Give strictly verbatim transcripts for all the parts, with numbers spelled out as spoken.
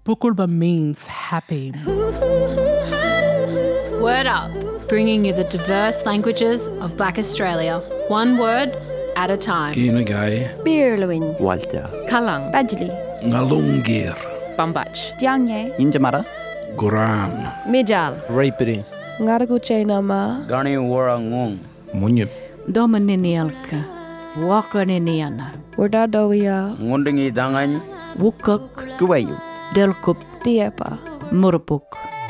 Pukulba means happy. Word Up, bringing you the diverse languages of Black Australia, one word at a time. Kinagai, Birluin, Walter, Kalang, Badjali, Ngalungir, Bambach, Jiangye, Injamara, Guram, Mijal, Raipiri, Ngaraguche Nama, Gani Warangong, Munyip, Domaninialka, Wakaniniana, Wardadowia, Ngundingi Dangan, Wukuk, Kuwayu, Delkup, Diepa. Murupuk.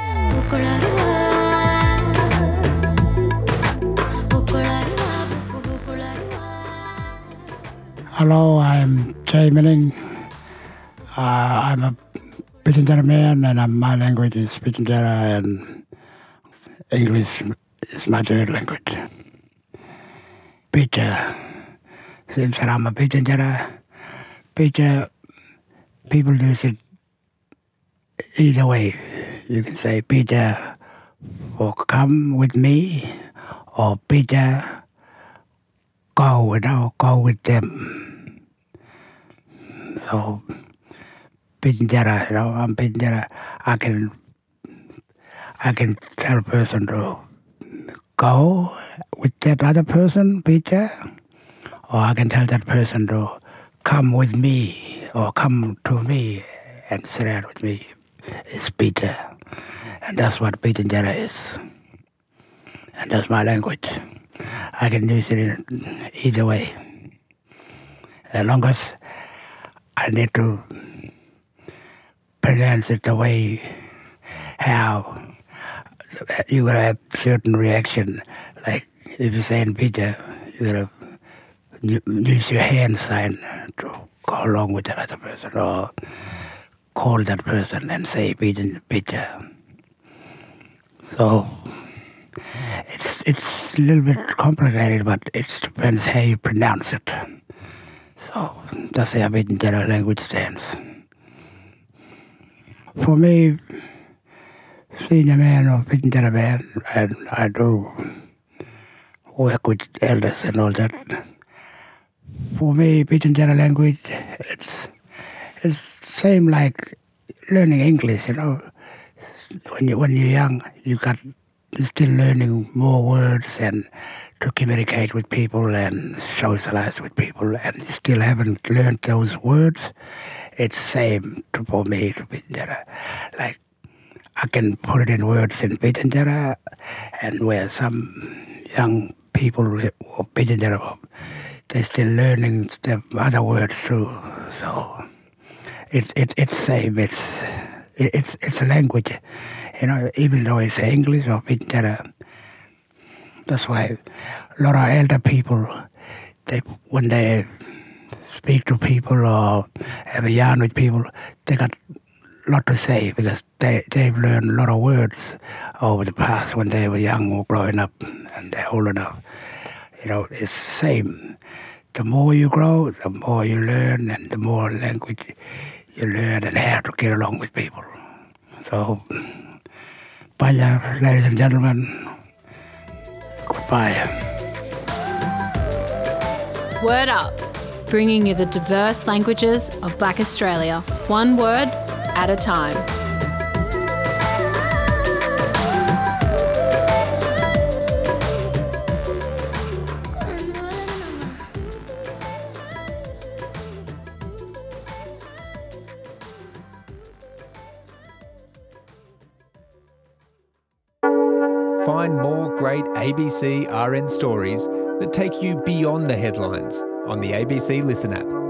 Hello, I'm Jay Milling. Uh, I'm a Pitjantjatjara man, and I'm, my language is Pitjantjatjara, and English is my third language. Pitja, since I'm a Pitjantjatjara, Pitja, people use it either way. You can say Pitja for come with me, or Pitja go, you know, go with them. So, Pitjantjatjara, you know, I'm Pitjantjatjara. I can, I can tell a person to go with that other person, Pitja, or I can tell that person to come with me, or come to me and sit down with me. It's Pitja. And that's what Pitjantjatjara is. And that's my language. I can use it in either way. As long as I need to pronounce it the way how you're going to have certain reaction. Like if you say in Pitja, you're going to use your hand sign to go along with that other person, or call that person and say Pitja. So it's it's a little bit complicated, but it depends how you pronounce it. So that's how Pitjantjatjara language stands. For me, senior man or Pitjantjatjara man, and I do work with elders and all that. For me, Pitjantjatjara language, it's it's same like learning English, you know. When you when you're young, you got you're still learning more words and to communicate with people and socialize with people, and you still haven't learned those words. It's same to, for me to Pitjantjatjara. Like I can put it in words in Pitjantjatjara, and where some young people or Pitjantjatjara, they're still learning the other words too. So it it it's same. It's it, it's it's a language. You know, even though it's English or Pitjantjatjara, that's why a lot of elder people, they when they speak to people or have a yarn with people, they got a lot to say because they, they've learned a lot of words over the past when they were young or growing up, and they're old enough. You know, it's the same. The more you grow, the more you learn, and the more language you learn and how to get along with people. So, bye, ladies and gentlemen. Goodbye. Word Up, bringing you the diverse languages of Black Australia, one word at a time. Find more great A B C R N stories that take you beyond the headlines on the A B C Listen app.